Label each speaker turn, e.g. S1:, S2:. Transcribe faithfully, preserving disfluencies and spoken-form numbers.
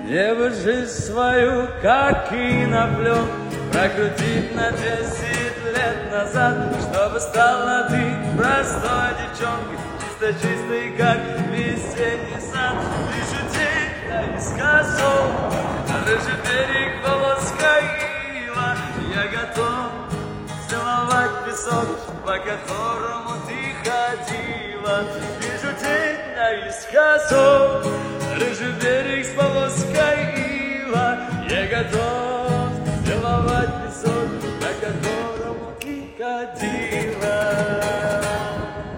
S1: Небо жизнь свою, как киноплен, прокрутить на десять лет назад, чтобы стала ты простой девчонкой, чисто-чистой, как весенний сад. Вижу день наискосок, рыжий берег, полоска ива. Я готов целовать песок, по которому ты ходила. Вижу день наискосок, рыжий берег с полоской ива. Я готов